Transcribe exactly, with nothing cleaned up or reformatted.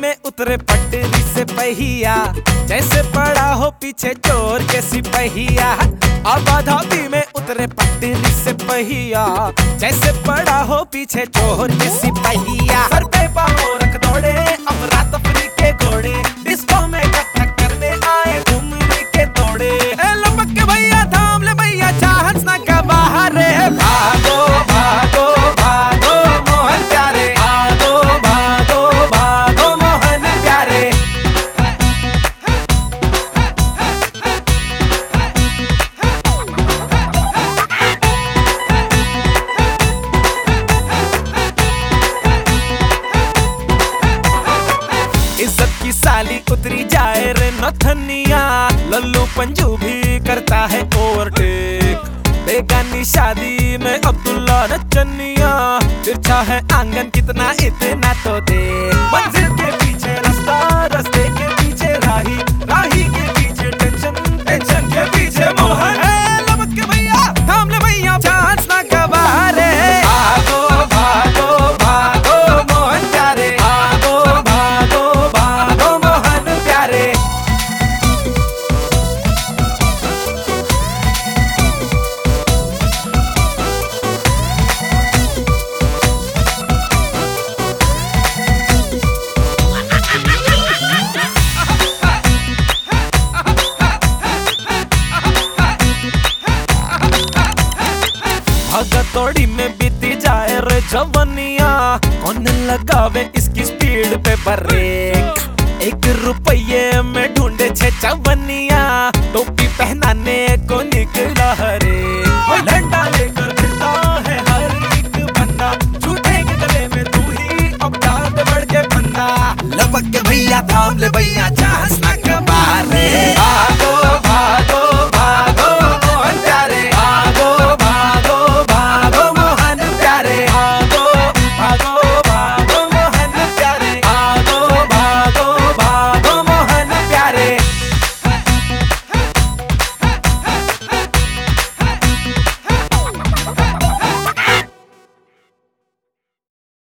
में उतरे पटरी से पहिया, जैसे पड़ा हो पीछे चोर के सिपहिया। अब धोती में उतरे पटरी से पहिया, जैसे पड़ा हो पीछे चोर के सिपहिया। सर पे पाँव रख दौड़े अफरा तफरी के घोड़े, डिस्को में कथक करने आए घूमने के दौड़े। लपक के भैया थाम ले भैया, चांस ना का बाहर है। भागो भागो भागो मोहन प्यारे, भागो भागो भागो मोहन प्यारे। इज्जत की साली उतरी जाए रे नथनिया, लल्लू पंजू भी करता है ओवरटेक। बेगानी शादी में अब्दुल्ला नचनिया, तिरछा है आंगन कितना इतना तो देख। मंजिल के पीछे रास्ता, रास्ते के पीछे राही, राही के पीछे टेंशन, टेंशन के पीछे मोहन। लपक के भैया थाम ले भैया, चांस ना का बाहर है। भागो भागो भागो मोहन प्यारे, भागो भागो भागो मोहन प्यारे। भगतोड़ी में बीती जाए रे जवनिया, कौन लगावे इसकी स्पीड पे ब्रेक। एक रुपये में ढूंढे छे चवनिया, टोपी पहनाने को निकला हरे। डंडा लेकर फिरता है हर एक बंदा, झूठे के गले में तू ही अब डांट बढ़ के बंदा। लपक के भैया थाम ले भैया, चांस ना